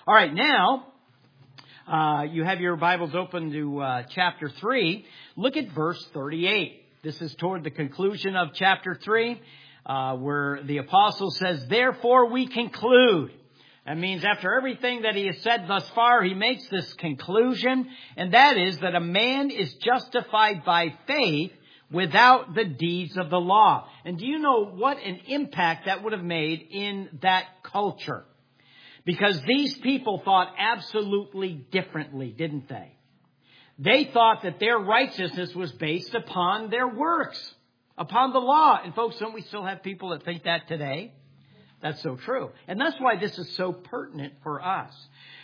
All right, now you have your Bibles open to chapter 3. Look at verse 38. This is toward the conclusion of chapter 3, where the apostle says, "Therefore we conclude." That means after everything that he has said thus far, he makes this conclusion, and that is that a man is justified by faith without the deeds of the law. And do you know what an impact that would have made in that culture? Because these people thought absolutely differently, didn't they? They thought that their righteousness was based upon their works, upon the law. And folks, don't we still have people that think that today? That's so true. And that's why this is so pertinent for us.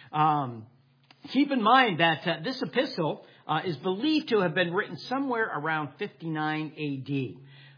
Keep in mind that this epistle is believed to have been written somewhere around 59 A.D.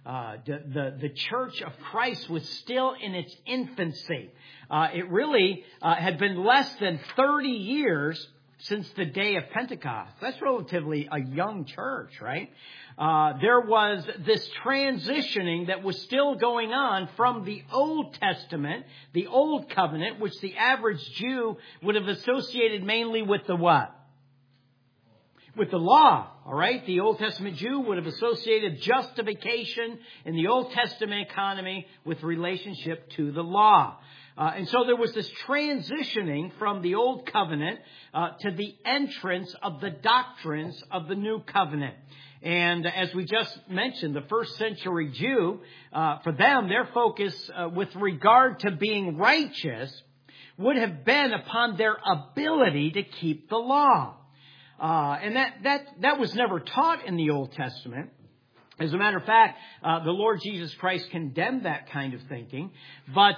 The Church of Christ was still in its infancy. It really had been less than 30 years since the day of Pentecost. That's relatively a young church, right? There was this transitioning that was still going on from the Old Testament, the Old Covenant, which the average Jew would have associated mainly with the what? With the law, all right? The Old Testament Jew would have associated justification in the Old Testament economy with relationship to the law. And so there was this transitioning from the Old Covenant to the entrance of the doctrines of the New Covenant. And as we just mentioned, the first century Jew, for them, their focus with regard to being righteous would have been upon their ability to keep the law. And that was never taught in the Old Testament. As a matter of fact, the Lord Jesus Christ condemned that kind of thinking. But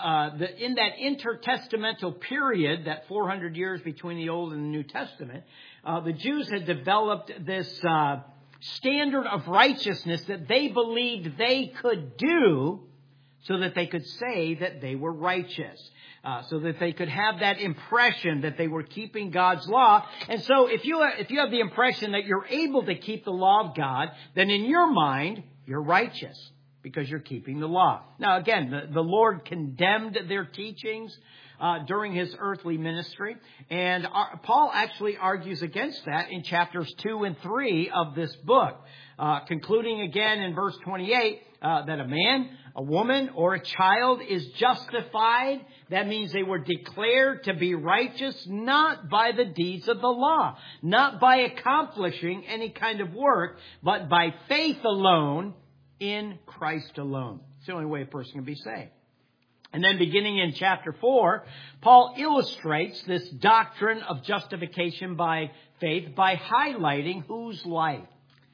in that intertestamental period, that 400 years between the Old and the New Testament, the Jews had developed this standard of righteousness that they believed they could do so that they could say that they were righteous. So that they could have that impression that they were keeping God's law. And so if you have the impression that you're able to keep the law of God, then in your mind, you're righteous because you're keeping the law. Now, again, the Lord condemned their teachings during his earthly ministry. And Paul actually argues against that in chapters 2 and 3 of this book, concluding again in verse 28 that a man, a woman, or a child is justified. That means they were declared to be righteous not by the deeds of the law, not by accomplishing any kind of work, but by faith alone in Christ alone. It's the only way a person can be saved. And then beginning in chapter 4, Paul illustrates this doctrine of justification by faith by highlighting whose life.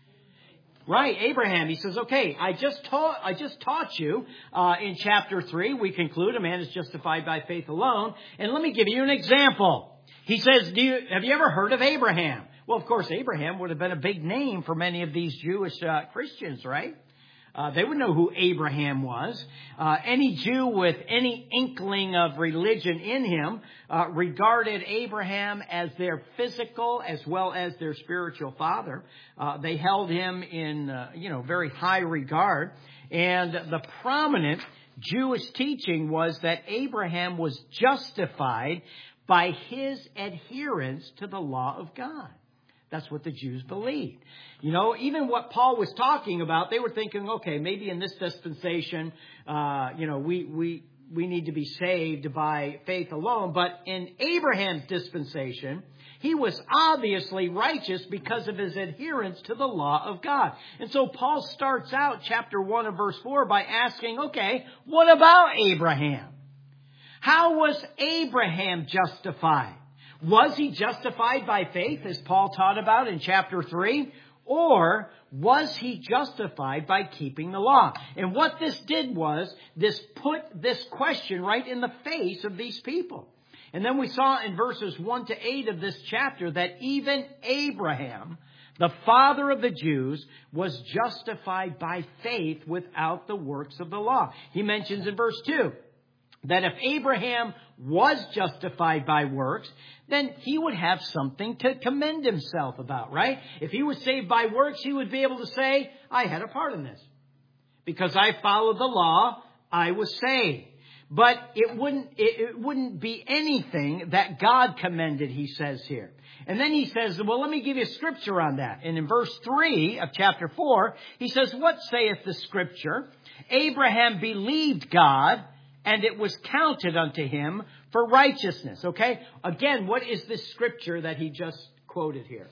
Right, Abraham, he says, okay, I just taught you in chapter 3, we conclude a man is justified by faith alone. And let me give you an example. He says, have you ever heard of Abraham? Well, of course, Abraham would have been a big name for many of these Jewish Christians, right? They would know who Abraham was. Any Jew with any inkling of religion in him regarded Abraham as their physical as well as their spiritual father. They held him in, very high regard. And the prominent Jewish teaching was that Abraham was justified by his adherence to the law of God. That's what the Jews believed. Even what Paul was talking about, they were thinking, okay, maybe in this dispensation, we need to be saved by faith alone. But in Abraham's dispensation, he was obviously righteous because of his adherence to the law of God. And so Paul starts out chapter 1 and verse 4 by asking, okay, what about Abraham? How was Abraham justified? Was he justified by faith, as Paul taught about in chapter 3? Or was he justified by keeping the law? And what this did was, this put this question right in the face of these people. And then we saw in verses 1 to 8 of this chapter that even Abraham, the father of the Jews, was justified by faith without the works of the law. He mentions in verse 2 that if Abraham was justified by works, then he would have something to commend himself about, right? If he was saved by works, he would be able to say, I had a part in this. Because I followed the law, I was saved. But it wouldn't be anything that God commended, he says here. And then he says, well, let me give you a scripture on that. And in verse 3 of chapter 4, he says, what saith the scripture? Abraham believed God, and it was counted unto him for righteousness. Okay? Again, what is this scripture that he just quoted here?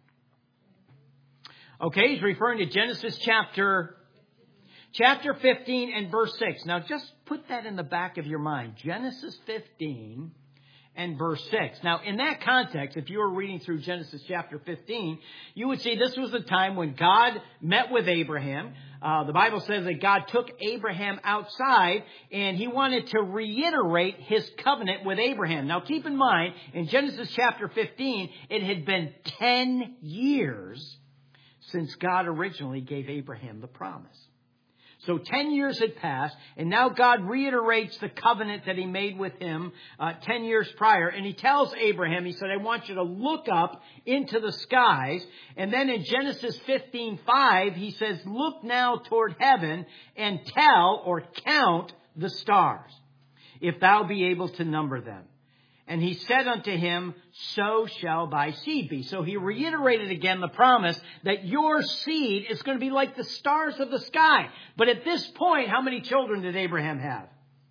Okay, he's referring to Genesis chapter 15 and verse 6. Now, just put that in the back of your mind. Genesis 15 and verse 6. Now, in that context, if you were reading through Genesis chapter 15, you would see this was the time when God met with Abraham. The Bible says that God took Abraham outside and he wanted to reiterate his covenant with Abraham. Now, keep in mind, in Genesis chapter 15, it had been 10 years since God originally gave Abraham the promise. So 10 years had passed, and now God reiterates the covenant that he made with him 10 years prior. And he tells Abraham, he said, I want you to look up into the skies. And then in Genesis 15:5, he says, look now toward heaven and tell or count the stars, if thou be able to number them. And he said unto him, so shall thy seed be. So he reiterated again the promise that your seed is going to be like the stars of the sky. But at this point, how many children did Abraham have?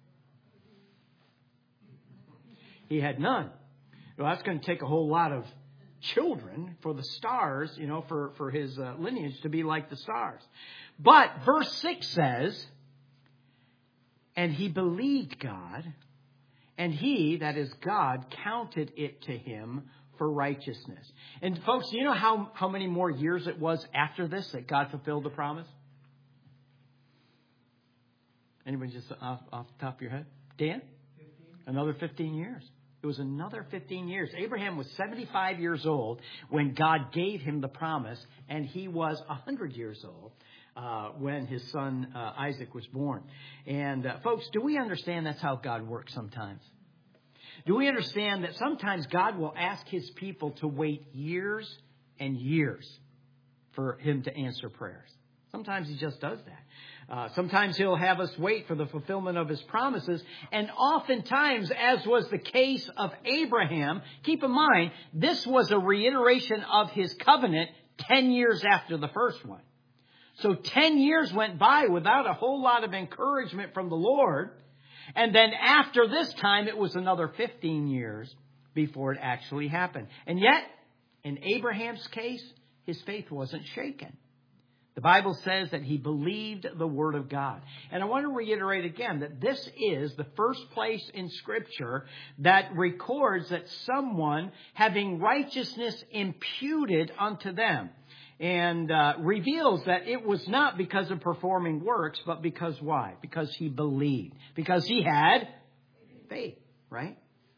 He had none. Well, that's going to take a whole lot of children for the stars, for his lineage to be like the stars. But verse 6 says, and he believed God, and he, that is God, counted it to him for righteousness. And folks, do you know how many more years it was after this that God fulfilled the promise? Anybody just off the top of your head? Dan? 15. Another 15 years. It was another 15 years. Abraham was 75 years old when God gave him the promise, and he was 100 years old when his son Isaac was born. And folks, do we understand that's how God works sometimes? Do we understand that sometimes God will ask his people to wait years and years for him to answer prayers? Sometimes he just does that. Sometimes he'll have us wait for the fulfillment of his promises. And oftentimes, as was the case of Abraham, keep in mind, this was a reiteration of his covenant 10 years after the first one. So 10 years went by without a whole lot of encouragement from the Lord. And then after this time, it was another 15 years before it actually happened. And yet, in Abraham's case, his faith wasn't shaken. The Bible says that he believed the word of God. And I want to reiterate again that this is the first place in Scripture that records that someone having righteousness imputed unto them. And reveals that it was not because of performing works, but because why? Because he believed. Because he had faith, right?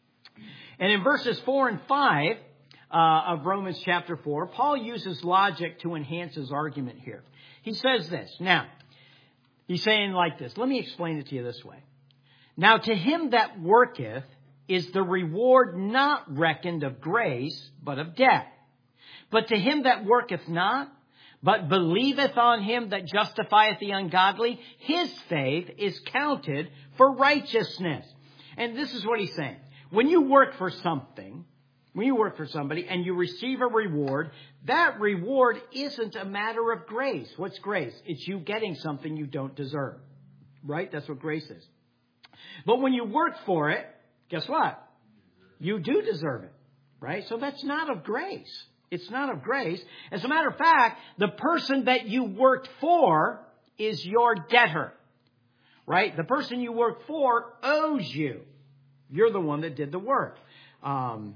And in verses 4 and 5 of Romans chapter 4, Paul uses logic to enhance his argument here. He says this. Now, he's saying like this. Let me explain it to you this way. Now, to him that worketh is the reward not reckoned of grace, but of debt. But to him that worketh not, but believeth on him that justifieth the ungodly, his faith is counted for righteousness. And this is what he's saying. When you work for something, when you work for somebody and you receive a reward, that reward isn't a matter of grace. What's grace? It's you getting something you don't deserve. Right? That's what grace is. But when you work for it, guess what? You do deserve it. Right? So that's not of grace. It's not of grace. As a matter of fact, the person that you worked for is your debtor. Right? The person you work for owes you. You're the one that did the work. So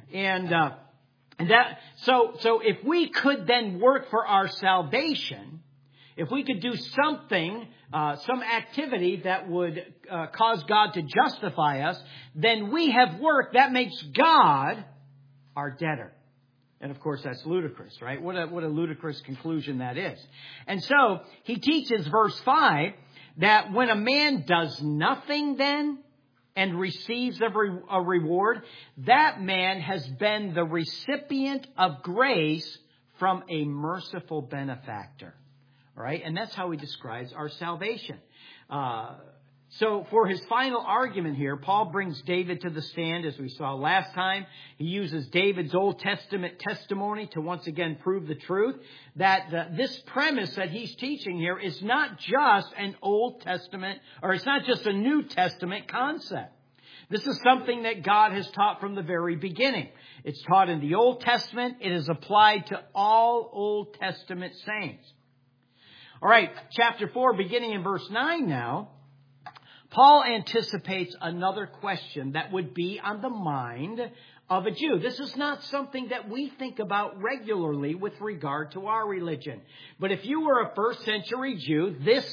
if we could then work for our salvation, if we could do something, some activity that would cause God to justify us, then we have worked. That makes God our debtor. And of course, that's ludicrous, right? What a ludicrous conclusion that is. And so he teaches verse 5 that when a man does nothing then and receives a reward, that man has been the recipient of grace from a merciful benefactor. All right? And that's how he describes our salvation. So for his final argument here, Paul brings David to the stand, as we saw last time. He uses David's Old Testament testimony to once again prove the truth that this premise that he's teaching here is not just an Old Testament, or it's not just a New Testament concept. This is something that God has taught from the very beginning. It's taught in the Old Testament. It is applied to all Old Testament saints. All right, chapter 4, beginning in verse 9 now. Paul anticipates another question that would be on the mind of a Jew. This is not something that we think about regularly with regard to our religion. But if you were a first century Jew, this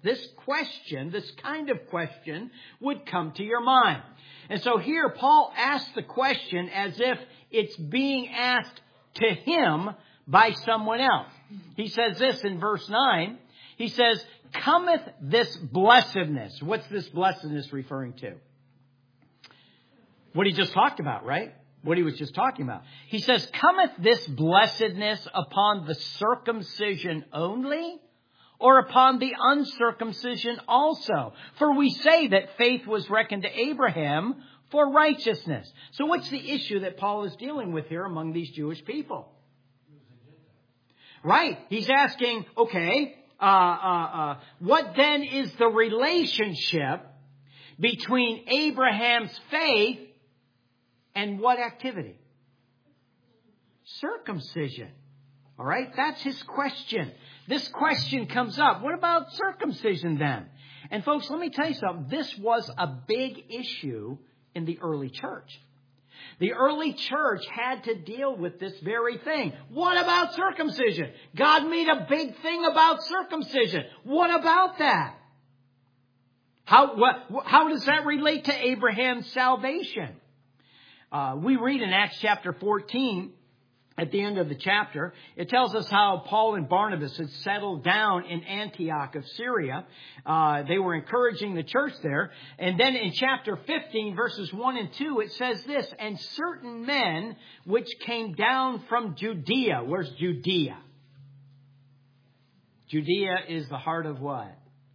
kind of question would come to your mind. And so here Paul asks the question as if it's being asked to him by someone else. He says this in verse 9. He says, cometh this blessedness. What's this blessedness referring to? What he just talked about, right? What he was just talking about. He says, cometh this blessedness upon the circumcision only, or upon the uncircumcision also? For we say that faith was reckoned to Abraham for righteousness. So what's the issue that Paul is dealing with here among these Jewish people? Right. He's asking, okay, what then is the relationship between Abraham's faith and what activity? Circumcision. All right, that's his question. This question comes up. What about circumcision then? And folks, let me tell you something. This was a big issue in the early church. The early church had to deal with this very thing. What about circumcision? God made a big thing about circumcision. What about that? How does that relate to Abraham's salvation? We read in Acts chapter 14, at the end of the chapter, it tells us how Paul and Barnabas had settled down in Antioch of Syria. They were encouraging the church there. And then in chapter 15, verses 1 and 2, it says this, and certain men which came down from Judea. Where's Judea? Judea is the heart of what?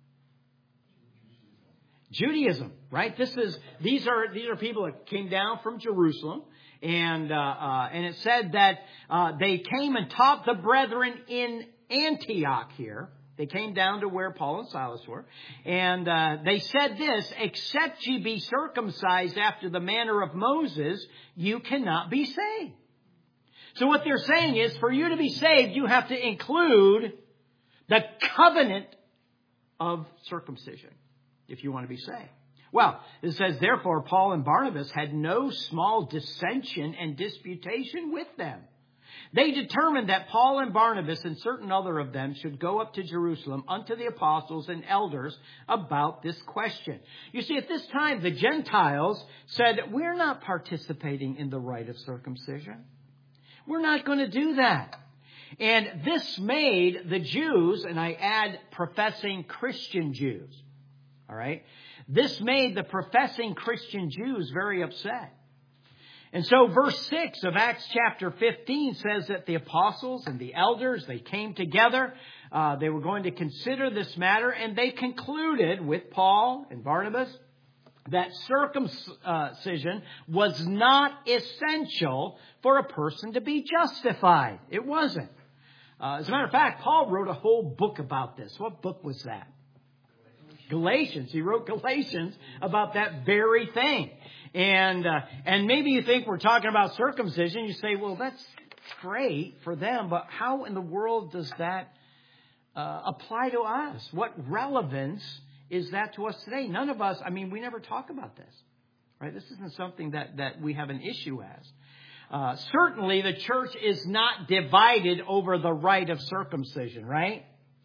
Judaism, right? These are people that came down from Jerusalem. And it said that they came and taught the brethren in Antioch here. They came down to where Paul and Silas were. And they said this, except ye be circumcised after the manner of Moses, you cannot be saved. So what they're saying is, for you to be saved, you have to include the covenant of circumcision if you want to be saved. Well, it says, therefore, Paul and Barnabas had no small dissension and disputation with them. They determined that Paul and Barnabas and certain other of them should go up to Jerusalem unto the apostles and elders about this question. You see, at this time, the Gentiles said, we're not participating in the rite of circumcision. We're not going to do that. And this made the Jews, and I add professing Christian Jews, all right? This made the professing Christian Jews very upset. And so verse 6 of Acts chapter 15 says that the apostles and the elders, they came together. They were going to consider this matter, and they concluded with Paul and Barnabas that circumcision was not essential for a person to be justified. It wasn't. As a matter of fact, Paul wrote a whole book about this. What book was that? Galatians. He wrote Galatians about that very thing. And maybe you think we're talking about circumcision. You say, well, that's great for them, but how in the world does that apply to us? What relevance is that to us today? None of us, we never talk about this, right? This isn't something that we have an issue as. Certainly the church is not divided over the rite of circumcision, right?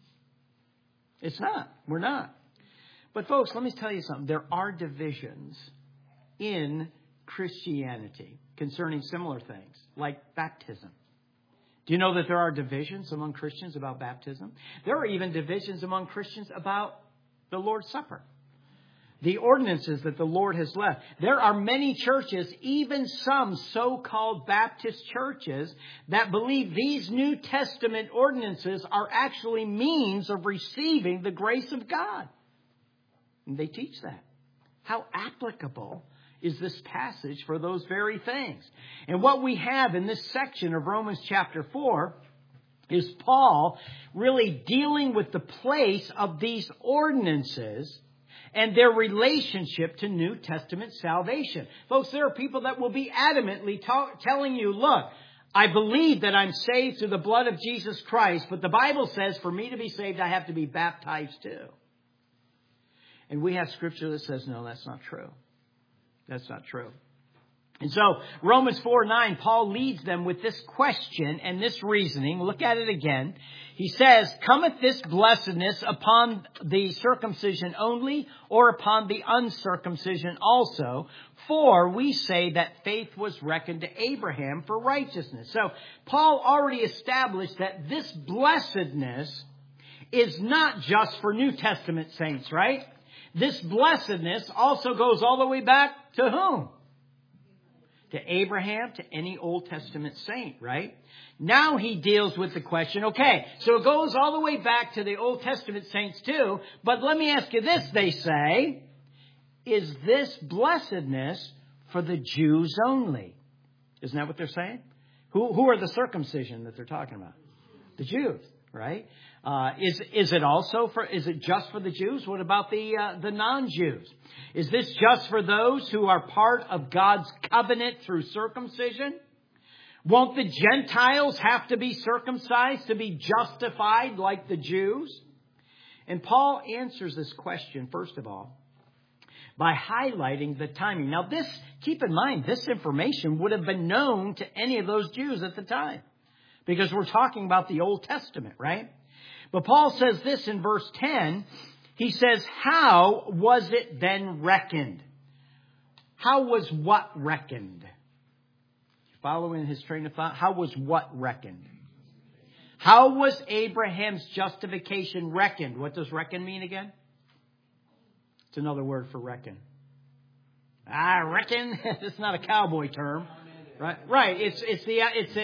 It's not. We're not. But folks, let me tell you something. There are divisions in Christianity concerning similar things, like baptism. Do you know that there are divisions among Christians about baptism? There are even divisions among Christians about the Lord's Supper, the ordinances that the Lord has left. There are many churches, even some so-called Baptist churches, that believe these New Testament ordinances are actually means of receiving the grace of God. And they teach that. How applicable is this passage for those very things? And what we have in this section of Romans chapter 4 is Paul really dealing with the place of these ordinances and their relationship to New Testament salvation. Folks, there are people that will be adamantly telling you, look, I believe that I'm saved through the blood of Jesus Christ, but the Bible says for me to be saved, I have to be baptized too. And we have scripture that says, no, that's not true. That's not true. And so Romans 4:9, Paul leads them with this question and this reasoning. Look at it again. He says, cometh this blessedness upon the circumcision only, or upon the uncircumcision also? For we say that faith was reckoned to Abraham for righteousness. So Paul already established that this blessedness is not just for New Testament saints, right? This blessedness also goes all the way back to whom? To Abraham, to any Old Testament saint, right? Now he deals with the question, okay, so it goes all the way back to the Old Testament saints too, but let me ask you this, they say, is this blessedness for the Jews only? Isn't that what they're saying? Who are the circumcision that they're talking about? The Jews, right? Is it just for the Jews? What about the non-Jews? Is this just for those who are part of God's covenant through circumcision? Won't the Gentiles have to be circumcised to be justified like the Jews? And Paul answers this question, first of all, by highlighting the timing. Now this, keep in mind, this information would have been known to any of those Jews at the time, because we're talking about the Old Testament, right? But Paul says this in verse 10. He says, how was it then reckoned? How was what reckoned? Following his train of thought, how was what reckoned? How was Abraham's justification reckoned? What does reckon mean again? It's another word for reckon. I reckon. It's not a cowboy term, right? Right. It's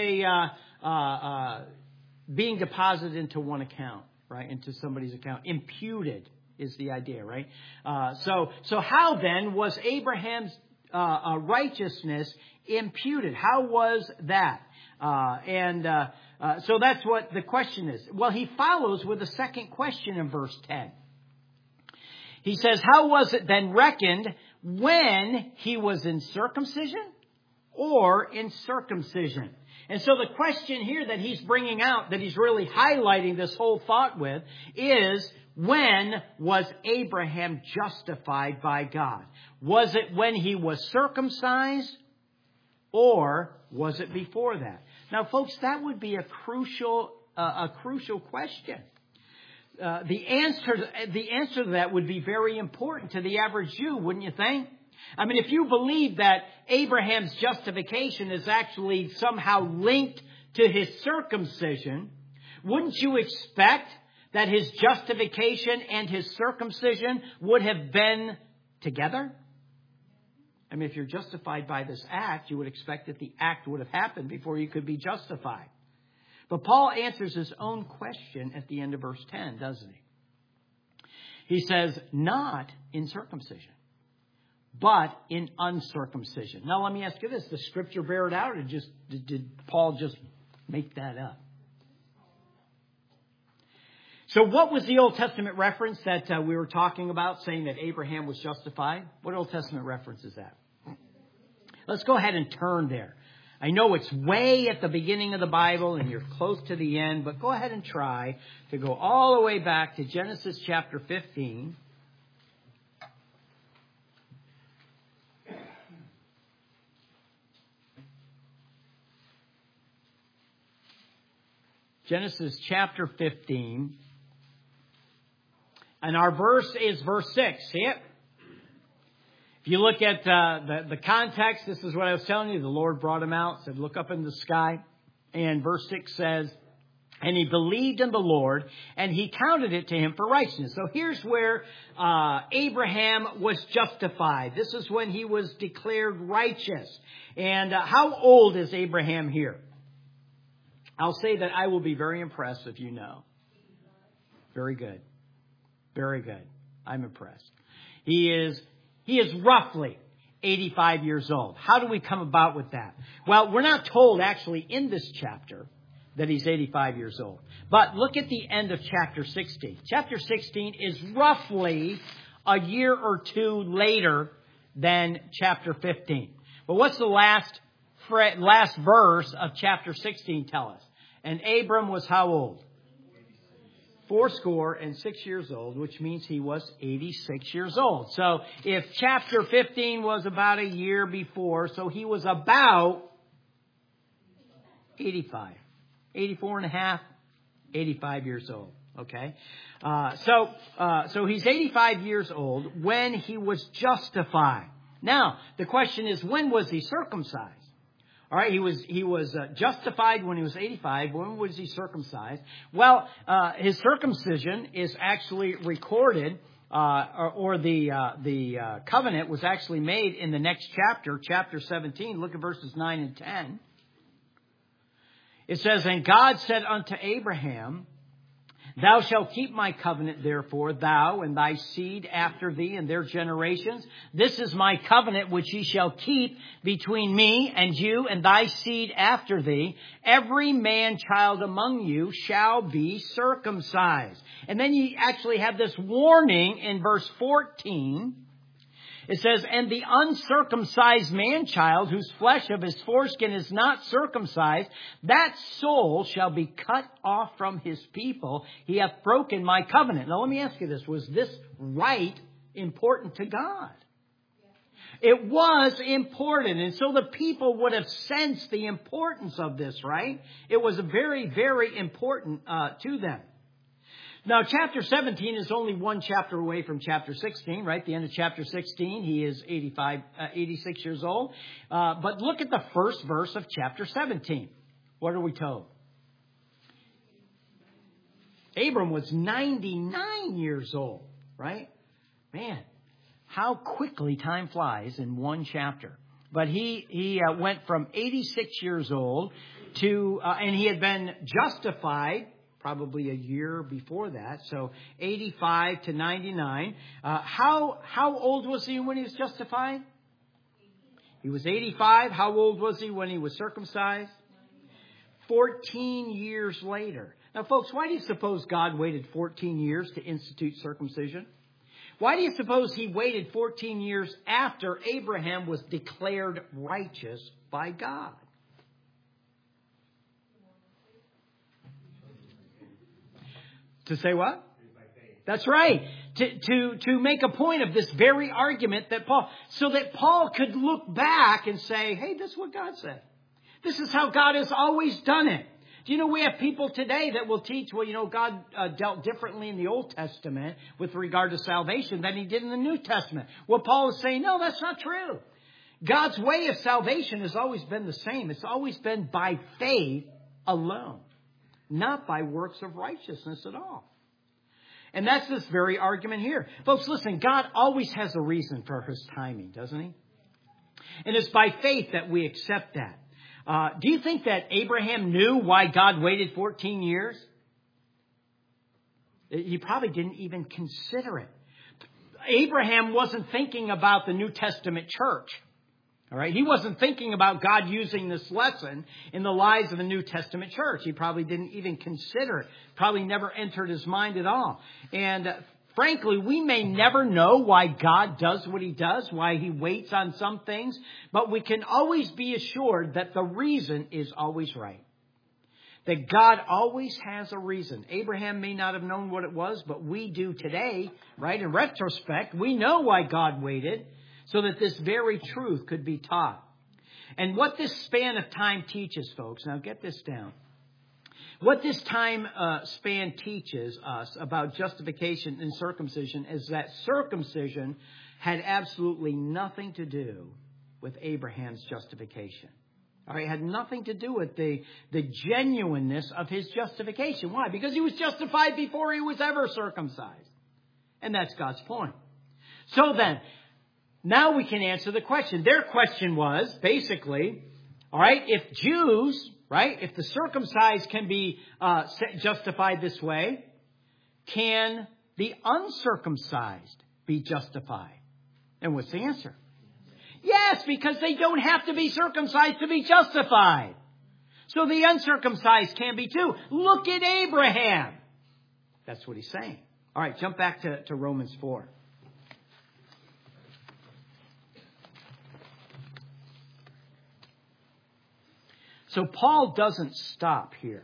being deposited into one account, right? Into somebody's account. Imputed is the idea, right? So how then was Abraham's righteousness imputed? How was that? So that's what the question is. Well, he follows with a second question in verse 10. He says, how was it then reckoned when he was in circumcision or in circumcision? And so the question here that he's bringing out, that he's really highlighting this whole thought with, is when was Abraham justified by God? Was it when he was circumcised, or was it before that? Now, folks, that would be a crucial question. The answer to that would be very important to the average Jew, wouldn't you think? I mean, if you believe that Abraham's justification is actually somehow linked to his circumcision, wouldn't you expect that his justification and his circumcision would have been together? I mean, if you're justified by this act, you would expect that the act would have happened before you could be justified. But Paul answers his own question at the end of verse 10, doesn't he? He says, not in circumcision, but in uncircumcision. Now, let me ask you this. Does Scripture bear it out, or did Paul just make that up? So what was the Old Testament reference that we were talking about, saying that Abraham was justified? What Old Testament reference is that? Let's go ahead and turn there. I know it's way at the beginning of the Bible and you're close to the end, but go ahead and try to go all the way back to Genesis chapter 15. Genesis chapter 15. And our verse is verse 6. See it? If you look at the context, this is what I was telling you. The Lord brought him out, said, look up in the sky. And verse 6 says, and he believed in the Lord, and he counted it to him for righteousness. So here's where Abraham was justified. This is when he was declared righteous. And how old is Abraham here? I'll say that I will be very impressed if you know. Very good. Very good. I'm impressed. He is roughly 85 years old. How do we come about with that? Well, we're not told actually in this chapter that he's 85 years old. But look at the end of chapter 16. Chapter 16 is roughly a year or two later than chapter 15. But what's the last verse of chapter 16 tell us? And Abram was how old? 86 years old, which means he was 86 years old. So if chapter 15 was about a year before, so he was about 85. 84 and a half, 85 years old. Okay. So he's 85 years old when he was justified. Now, the question is, when was he circumcised? All right, he was justified when he was 85. When was he circumcised? Well, his circumcision is actually recorded, or the covenant was actually made in the next chapter, chapter 17. Look at verses 9 and 10. It says, "And God said unto Abraham, Thou shalt keep my covenant, therefore, thou and thy seed after thee and their generations. This is my covenant which ye shall keep between me and you and thy seed after thee. Every man child among you shall be circumcised." And then you actually have this warning in verse 14. It says, "And the uncircumcised man-child, whose flesh of his foreskin is not circumcised, that soul shall be cut off from his people. He hath broken my covenant." Now let me ask you this. Was this rite important to God? It was important. And so the people would have sensed the importance of this, right? It was very, very important to them. Now, chapter 17 is only one chapter away from chapter 16, right? The end of chapter 16, he is 86 years old. But look at the first verse of chapter 17. What are we told? Abram was 99 years old, right? Man, how quickly time flies in one chapter. But he went from 86 years old to, and he had been justified probably a year before that. So 85 to 99. How old was he when he was justified? He was 85. How old was he when he was circumcised? 14 years later. Now, folks, why do you suppose God waited 14 years to institute circumcision? Why do you suppose he waited 14 years after Abraham was declared righteous by God? To say what? That's right. To make a point of this very argument that Paul could look back and say, hey, this is what God said. This is how God has always done it. Do you know we have people today that will teach, well, God dealt differently in the Old Testament with regard to salvation than he did in the New Testament. Well, Paul is saying, no, that's not true. God's way of salvation has always been the same. It's always been by faith alone, not by works of righteousness at all. And that's this very argument here. Folks, listen, God always has a reason for his timing, doesn't he? And it's by faith that we accept that. Do you think that Abraham knew why God waited 14 years? He probably didn't even consider it. Abraham wasn't thinking about the New Testament church. All right. He wasn't thinking about God using this lesson in the lives of the New Testament church. He probably didn't even consider it. Probably never entered his mind at all. And frankly, we may never know why God does what he does, why he waits on some things, but we can always be assured that the reason is always right. That God always has a reason. Abraham may not have known what it was, but we do today, right? In retrospect, we know why God waited, so that this very truth could be taught. And what this span of time teaches, folks, now get this down. What this time span teaches us about justification and circumcision is that circumcision had absolutely nothing to do with Abraham's justification. All right, it had nothing to do with the genuineness of his justification. Why? Because he was justified before he was ever circumcised. And that's God's point. So then, now we can answer the question. Their question was basically, all right, if Jews, right, if the circumcised can be justified this way, can the uncircumcised be justified? And what's the answer? Yes, because they don't have to be circumcised to be justified. So the uncircumcised can be too. Look at Abraham. That's what he's saying. All right, jump back to Romans 4. So Paul doesn't stop here.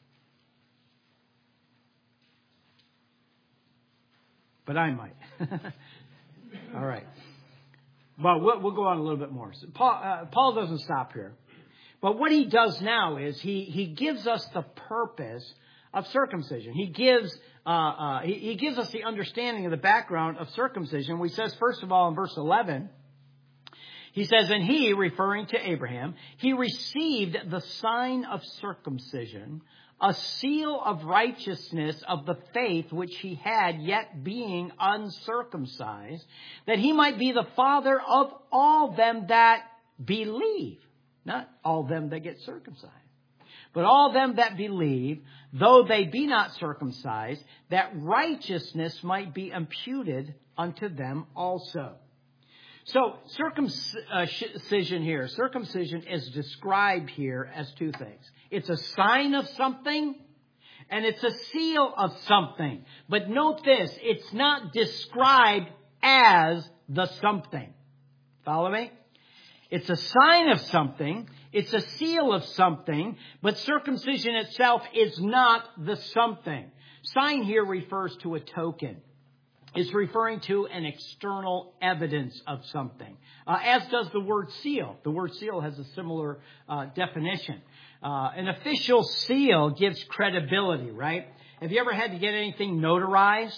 But I might. All right. Well, we'll go on a little bit more. So Paul doesn't stop here. But what he does now is he gives us the purpose of circumcision. He gives us the understanding of the background of circumcision. He says, first of all, in verse 11, he says, and he, referring to Abraham, he received the sign of circumcision, a seal of righteousness of the faith which he had, yet being uncircumcised, that he might be the father of all them that believe. Not all them that get circumcised, but all them that believe, though they be not circumcised, that righteousness might be imputed unto them also. So circumcision is described here as two things. It's a sign of something and it's a seal of something. But note this, it's not described as the something. Follow me? It's a sign of something. It's a seal of something. But circumcision itself is not the something. Sign here refers to a token. It's referring to an external evidence of something, as does the word seal. The word seal has a similar definition. An official seal gives credibility, right? Have you ever had to get anything notarized?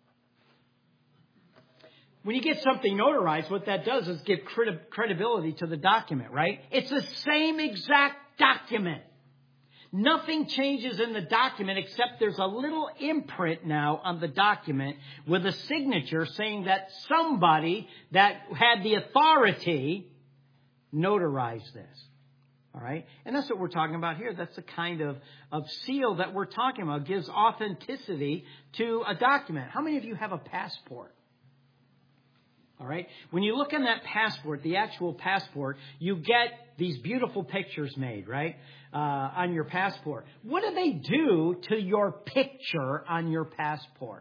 When you get something notarized, what that does is give credibility to the document, right? It's the same exact document. Nothing changes in the document except there's a little imprint now on the document with a signature saying that somebody that had the authority notarized this. All right? And that's what we're talking about here. That's the kind of seal that we're talking about. It gives authenticity to a document. How many of you have a passport? All right. When you look in that passport, the actual passport, you get these beautiful pictures made, right? On your passport. What do they do to your picture on your passport?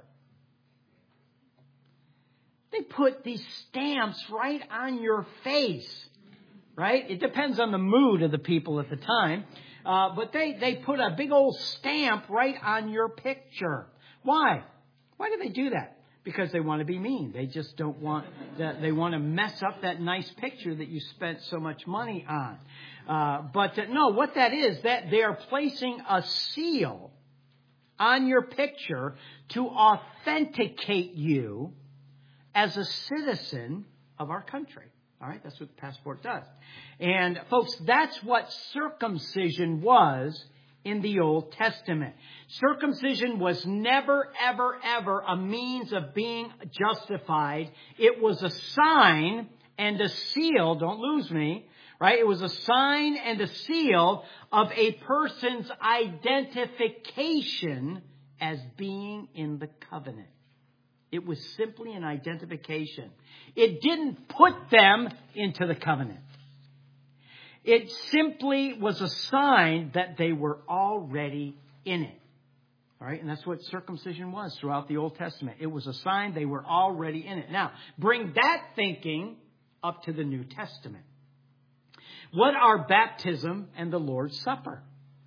They put these stamps right on your face, right? It depends on the mood of the people at the time. But they put a big old stamp right on your picture. Why? Why do they do that? Because they want to be mean. They just don't want that. They want to mess up that nice picture that you spent so much money on. No, what that is, that they are placing a seal on your picture to authenticate you as a citizen of our country. All right, that's what the passport does. And folks, that's what circumcision was in the Old Testament. Circumcision was never, ever, ever a means of being justified. It was a sign and a seal, don't lose me, right? It was a sign and a seal of a person's identification as being in the covenant. It was simply an identification. It didn't put them into the covenant. It simply was a sign that they were already in it. All right, and that's what circumcision was throughout the Old Testament. It was a sign they were already in it. Now, bring that thinking up to the New Testament. What are baptism and the Lord's Supper?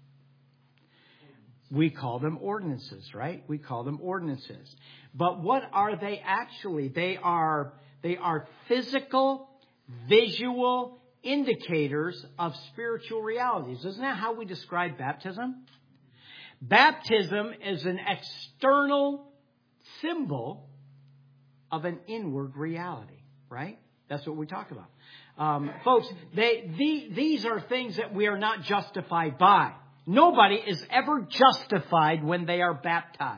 We call them ordinances, right? We call them ordinances. But what are they actually? They are physical, visual indicators of spiritual realities. Isn't that how we describe baptism? Baptism is an external symbol of an inward reality, right? That's what we talk about. Folks, these are things that we are not justified by. Nobody is ever justified when they are baptized.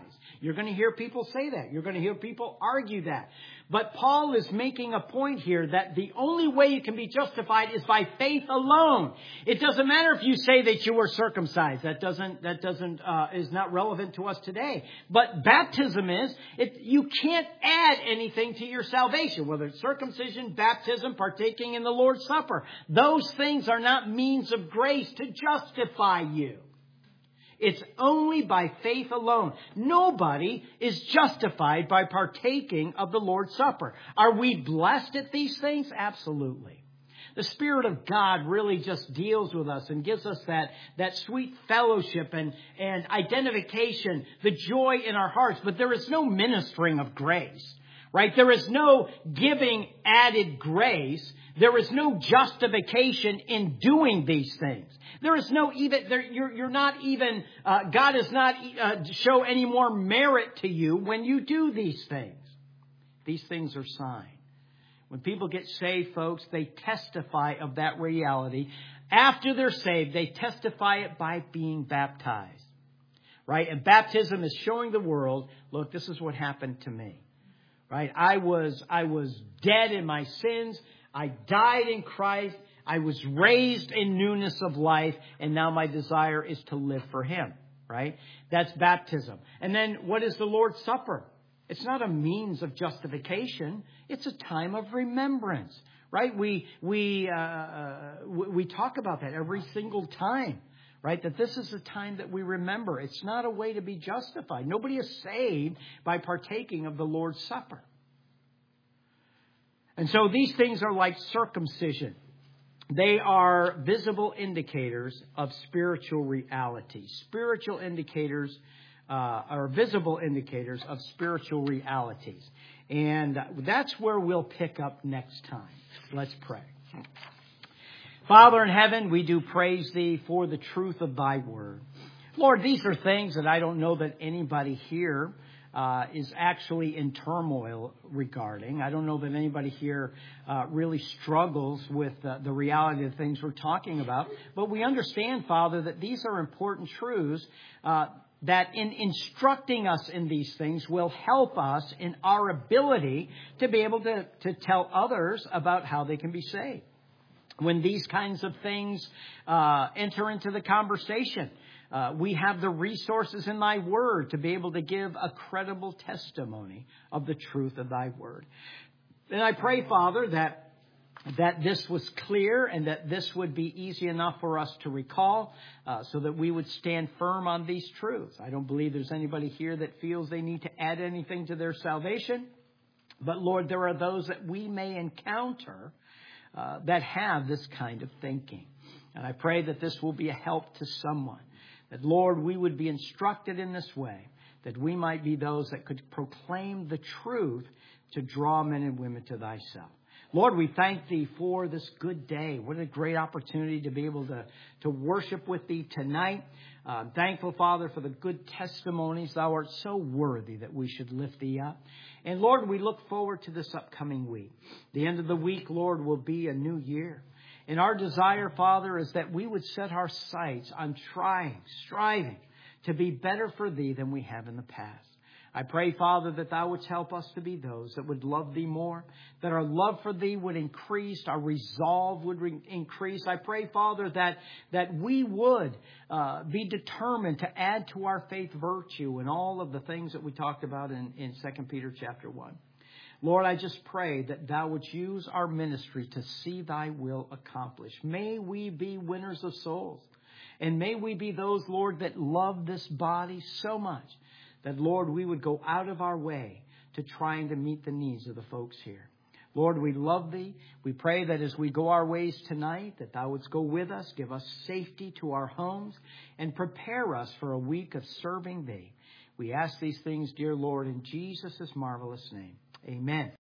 You're going to hear people say that. You're going to hear people argue that. But Paul is making a point here that the only way you can be justified is by faith alone. It doesn't matter if you say that you were circumcised. That is not relevant to us today. But baptism is. You can't add anything to your salvation, whether it's circumcision, baptism, partaking in the Lord's Supper. Those things are not means of grace to justify you. It's only by faith alone. Nobody is justified by partaking of the Lord's Supper. Are we blessed at these things? Absolutely. The Spirit of God really just deals with us and gives us that sweet fellowship and identification, the joy in our hearts. But there is no ministering of grace, right? There is no giving added grace. There is no justification in doing these things. There is no even, you're not even, God does not show any more merit to you when you do these things. These things are signs. When people get saved, folks, they testify of that reality. After they're saved, they testify it by being baptized. Right? And baptism is showing the world, look, this is what happened to me. Right? I was dead in my sins. I died in Christ. I was raised in newness of life. And now my desire is to live for Him. Right? That's baptism. And then what is the Lord's Supper? It's not a means of justification. It's a time of remembrance. Right? We talk about that every single time. Right? That this is a time that we remember. It's not a way to be justified. Nobody is saved by partaking of the Lord's Supper. And so these things are like circumcision. They are visible indicators of spiritual reality. Spiritual indicators are visible indicators of spiritual realities. And that's where we'll pick up next time. Let's pray. Father in heaven, we do praise Thee for the truth of Thy word. Lord, these are things that I don't know that anybody here is actually in turmoil regarding. I don't know that anybody here really struggles with the reality of the things we're talking about. But we understand, Father, that these are important truths that in instructing us in these things will help us in our ability to be able to tell others about how they can be saved. When these kinds of things enter into the conversation, we have the resources in Thy word to be able to give a credible testimony of the truth of Thy word. And I pray, Father, that this was clear and that this would be easy enough for us to recall so that we would stand firm on these truths. I don't believe there's anybody here that feels they need to add anything to their salvation. But, Lord, there are those that we may encounter that have this kind of thinking. And I pray that this will be a help to someone. That, Lord, we would be instructed in this way, that we might be those that could proclaim the truth to draw men and women to Thyself. Lord, we thank Thee for this good day. What a great opportunity to be able to worship with Thee tonight. I'm thankful, Father, for the good testimonies. Thou art so worthy that we should lift Thee up. And Lord, we look forward to this upcoming week. The end of the week, Lord, will be a new year. And our desire, Father, is that we would set our sights on striving to be better for Thee than we have in the past. I pray, Father, that Thou wouldst help us to be those that would love Thee more, that our love for Thee would increase, our resolve would increase. I pray, Father, that we would be determined to add to our faith virtue and all of the things that we talked about in 2 Peter chapter 1. Lord, I just pray that Thou wouldst use our ministry to see Thy will accomplished. May we be winners of souls. And may we be those, Lord, that love this body so much that, Lord, we would go out of our way to trying to meet the needs of the folks here. Lord, we love Thee. We pray that as we go our ways tonight, that Thou wouldst go with us, give us safety to our homes, and prepare us for a week of serving Thee. We ask these things, dear Lord, in Jesus' marvelous name. Amen.